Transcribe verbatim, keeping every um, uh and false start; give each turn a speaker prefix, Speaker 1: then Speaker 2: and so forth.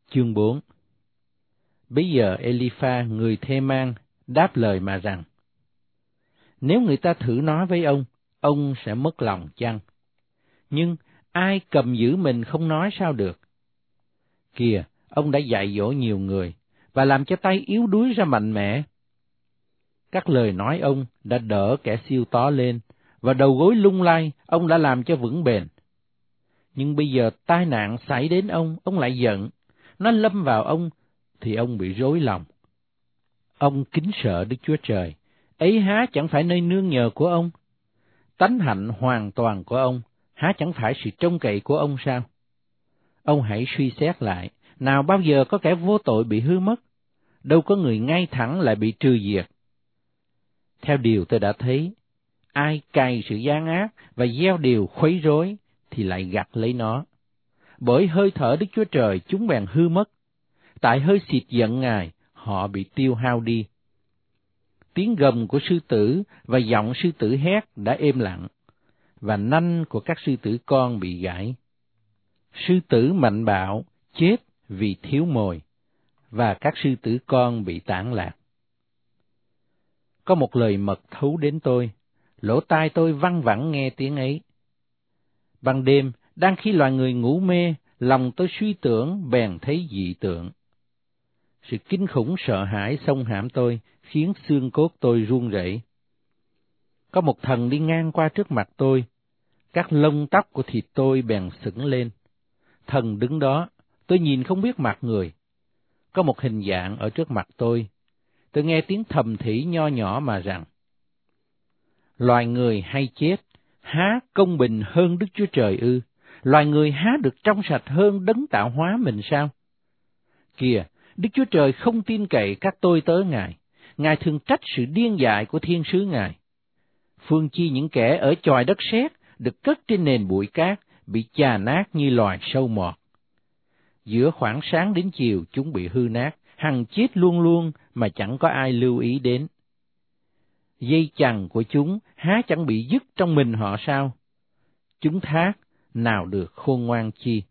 Speaker 1: Chương bốn. Bấy giờ Elipha người Thê-man đáp lời mà rằng: Nếu người ta thử nói với ông, ông sẽ mất lòng chăng? Nhưng ai cầm giữ mình không nói sao được? Kìa, ông đã dạy dỗ nhiều người, và làm cho tay yếu đuối ra mạnh mẽ. Các lời nói ông đã đỡ kẻ siêu tó lên, và đầu gối lung lay ông đã làm cho vững bền. Nhưng bây giờ tai nạn xảy đến ông, ông lại giận. Nó lâm vào ông, thì ông bị rối lòng. Ông kính sợ Đức Chúa Trời, ấy há chẳng phải nơi nương nhờ của ông? Tánh hạnh hoàn toàn của ông, há chẳng phải sự trông cậy của ông sao? Ông hãy suy xét lại, nào bao giờ có kẻ vô tội bị hư mất? Đâu có người ngay thẳng lại bị trừ diệt. Theo điều tôi đã thấy, ai cày sự gian ác và gieo điều khuấy rối, thì lại gặt lấy nó. Bởi hơi thở Đức Chúa Trời chúng bèn hư mất, tại hơi xịt giận Ngài, họ bị tiêu hao đi. Tiếng gầm của sư tử và giọng sư tử hét đã êm lặng, và nanh của các sư tử con bị gãy. Sư tử mạnh bạo chết vì thiếu mồi, và các sư tử con bị tản lạc. Có một lời mật thấu đến tôi, lỗ tai tôi văng vẳng nghe tiếng ấy. Ban đêm, đang khi loài người ngủ mê, lòng tôi suy tưởng bèn thấy dị tượng. Sự kinh khủng sợ hãi xông hãm tôi, khiến xương cốt tôi run rẩy. Có một thần đi ngang qua trước mặt tôi, các lông tóc của thịt tôi bèn sững lên. Thần đứng đó, tôi nhìn không biết mặt người. Có một hình dạng ở trước mặt tôi. Tôi nghe tiếng thầm thì nho nhỏ mà rằng: Loài người hay chết, há công bình hơn Đức Chúa Trời ư? Loài người há được trong sạch hơn đấng tạo hóa mình sao? Kìa, Đức Chúa Trời không tin cậy các tôi tớ Ngài. Ngài thường trách sự điên dại của thiên sứ Ngài. Phương chi những kẻ ở chòi đất sét được cất trên nền bụi cát, bị chà nát như loài sâu mọt. Giữa khoảng sáng đến chiều chúng bị hư nát, hằng chết luôn luôn mà chẳng có ai lưu ý đến. Dây chằng của chúng há chẳng bị dứt trong mình họ sao? Chúng thác nào được khôn ngoan chi?